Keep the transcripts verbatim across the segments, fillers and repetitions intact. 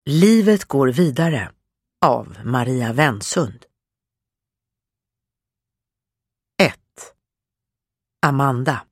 Livet går vidare av Maria Wensund. ett. Amanda.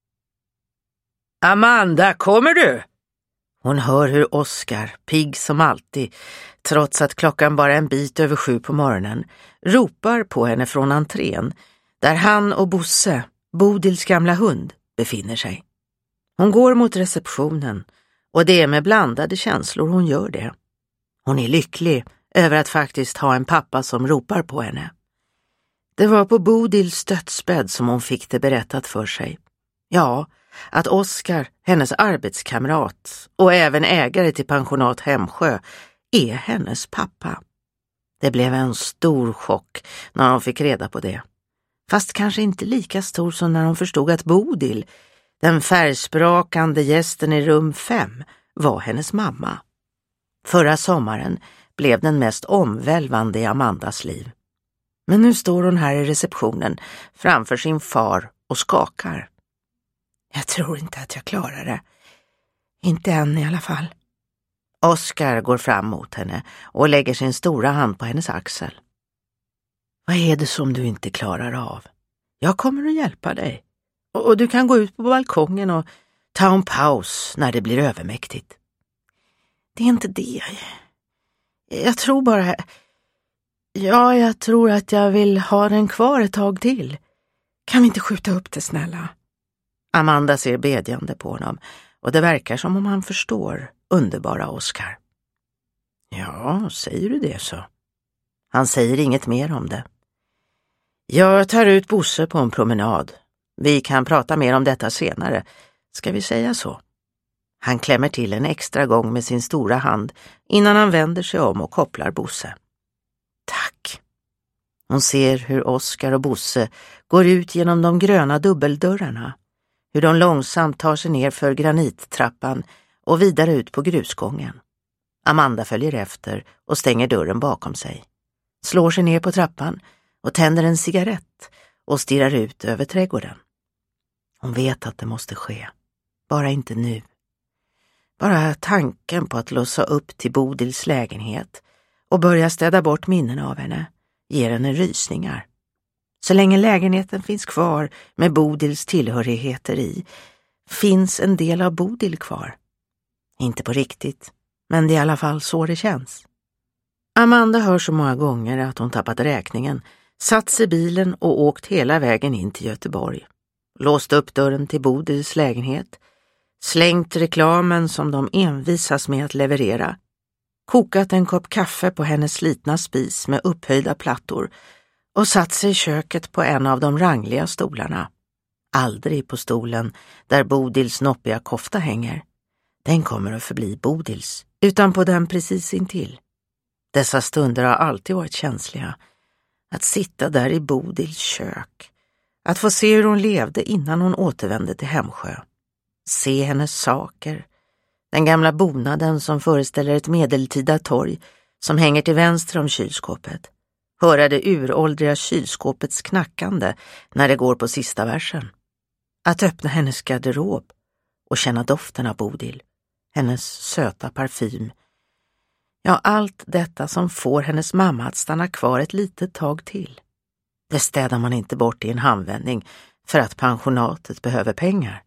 Amanda, kommer du? Hon hör hur Oskar, pigg som alltid, trots att klockan bara är en bit över sju på morgonen, ropar på henne från entrén, där han och Bosse, Bodils gamla hund, befinner sig. Hon går mot receptionen, och det är med blandade känslor hon gör det. Hon är lycklig över att faktiskt ha en pappa som ropar på henne. Det var på Bodils dödsbädd som hon fick det berättat för sig. Ja, att Oskar, hennes arbetskamrat och även ägare till pensionat Hemsjö, är hennes pappa. Det blev en stor chock när hon fick reda på det. Fast kanske inte lika stor som när hon förstod att Bodil, den färgsprakande gästen i rum fem, var hennes mamma. Förra sommaren blev den mest omvälvande i Amandas liv. Men nu står hon här i receptionen framför sin far och skakar. Jag tror inte att jag klarar det. Inte än i alla fall. Oskar går fram mot henne och lägger sin stora hand på hennes axel. Vad är det som du inte klarar av? Jag kommer att hjälpa dig. Och, och du kan gå ut på balkongen och ta en paus när det blir övermäktigt. Det är inte det. Jag tror bara... Ja, jag tror att jag vill ha den kvar ett tag till. Kan vi inte skjuta upp det, snälla? Amanda ser bedjande på honom, och det verkar som om han förstår underbara Oskar. Ja, säger du det så? Han säger inget mer om det. Jag tar ut Bosse på en promenad. Vi kan prata mer om detta senare. Ska vi säga så? Han klämmer till en extra gång med sin stora hand innan han vänder sig om och kopplar Bosse. Tack. Hon ser hur Oskar och Bosse går ut genom de gröna dubbeldörrarna, hur de långsamt tar sig ner för granittrappan och vidare ut på grusgången. Amanda följer efter och stänger dörren bakom sig, slår sig ner på trappan och tänder en cigarett och stirrar ut över trädgården. Hon vet att det måste ske, bara inte nu. Bara tanken på att låsa upp till Bodils lägenhet och börja städa bort minnen av henne ger henne rysningar. Så länge lägenheten finns kvar med Bodils tillhörigheter i, finns en del av Bodil kvar. Inte på riktigt, men det är i alla fall så det känns. Amanda hör så många gånger att hon tappat räkningen, satt sig i bilen och åkt hela vägen in till Göteborg. Låst upp dörren till Bodils lägenhet, slängt reklamen som de envisas med att leverera, kokat en kopp kaffe på hennes slitna spis med upphöjda plattor och satt sig i köket på en av de rangliga stolarna. Aldrig på stolen där Bodils noppiga kofta hänger. Den kommer att förbli Bodils, utan på den precis intill. Dessa stunder har alltid varit känsliga. Att sitta där i Bodils kök. Att få se hur hon levde innan hon återvände till Hemsjö. Se hennes saker. Den gamla bonaden som föreställer ett medeltida torg som hänger till vänster om kylskåpet. Höra det uråldriga kylskåpets knackande när det går på sista versen. Att öppna hennes garderob och känna doften av Bodil. Hennes söta parfym. Ja, allt detta som får hennes mamma att stanna kvar ett litet tag till. Det städar man inte bort i en handvändning för att pensionatet behöver pengar.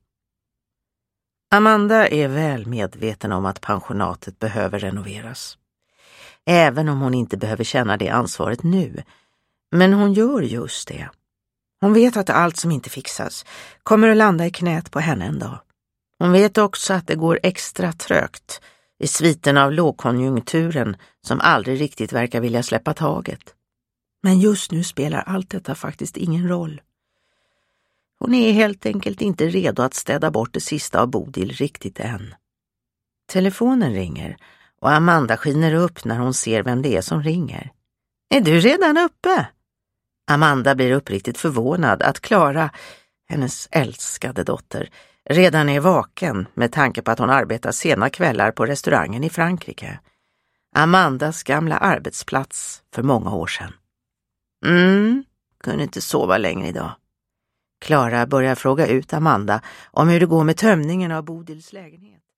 Amanda är väl medveten om att pensionatet behöver renoveras. Även om hon inte behöver känna det ansvaret nu. Men hon gör just det. Hon vet att allt som inte fixas kommer att landa i knät på henne en dag. Hon vet också att det går extra trögt i sviten av lågkonjunkturen som aldrig riktigt verkar vilja släppa taget. Men just nu spelar allt detta faktiskt ingen roll. Hon är helt enkelt inte redo att städa bort det sista av Bodil riktigt än. Telefonen ringer och Amanda skiner upp när hon ser vem det är som ringer. Är du redan uppe? Amanda blir uppriktigt förvånad att Klara, hennes älskade dotter, redan är vaken med tanke på att hon arbetar sena kvällar på restaurangen i Frankrike. Amandas gamla arbetsplats för många år sedan. Mm, kunde inte sova längre idag. Klara börjar fråga ut Amanda om hur det går med tömningen av Bodils lägenhet.